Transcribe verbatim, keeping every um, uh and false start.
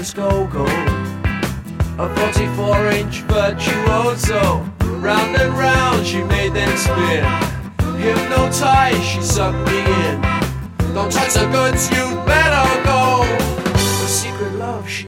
Francis Go-Go, a forty-four inch virtuoso. Round and round she made them spin. Hypnotized, she sucked me in. Don't touch the goods, you better go. The secret love she